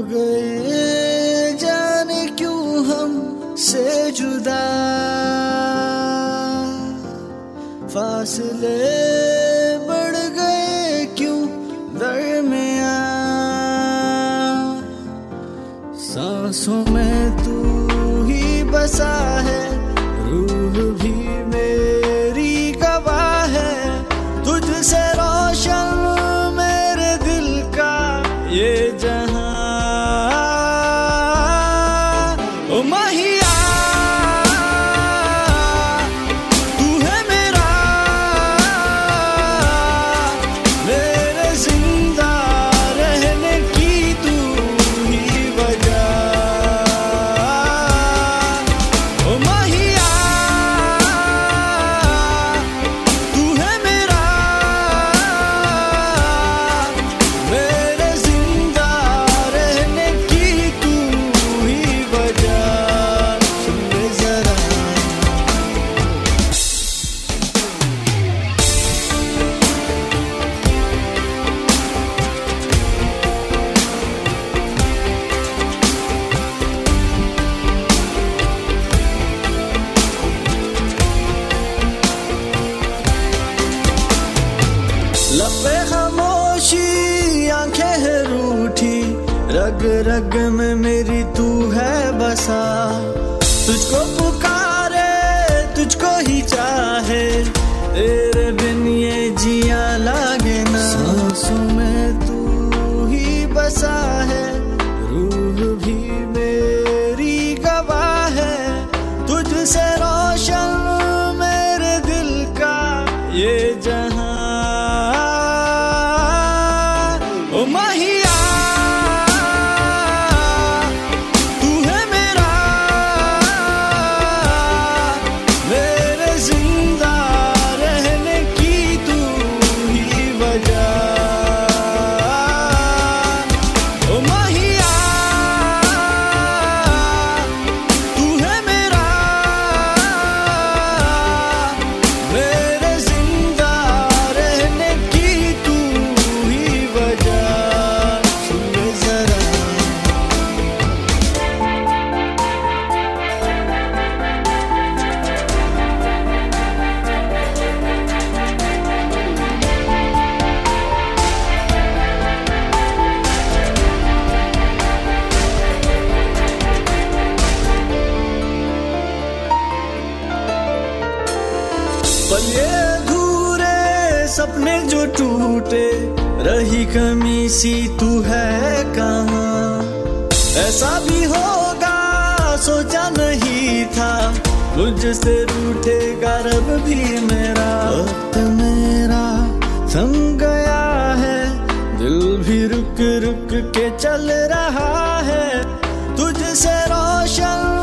गए जाने क्यों हम से जुदा, फासले बढ़ गए क्यों दरमियां, सांसों में तू ही बसा है, रूह भी मेरी गवाह है, तुझसे रोशन मेरे दिल का ये जहां। ओ माहिया तू है मेरा, मेरे जिंदा रहने की तू ही वजह। ओ माहिया तू है मेरा, मेरे जिंदा रहने की तू ही वजह। सुन ले जरा लबे खामोशी आंखें है रूठी, रग रग में मेरी तू है बसा, तुझको पुकारे तुझको ही चाहे, तेरे बिन ये जिया लागे ना, सांसों में तू ही बसा है, रूह भी मेरी गवाह है, तुझसे रोशन मेरे दिल का ये जहां। ओ माहिया तू है मेरा, मेरे जिंदा रहने की तू ही वजह। ओ माहिया तू है मेरा, मेरे जिंदा रहने की तू ही वजह। सुन ले जरा पल ये अधूरे सपने जो टूटे, रही कमी सी तू है कहाँ, ऐसा भी होगा सोचा नहीं था, मुझसे रूठेगा रब भी मेरा, वक्त मेरा थम गया है, दिल भी रुक रुक के चल रहा है, तुझसे रोशन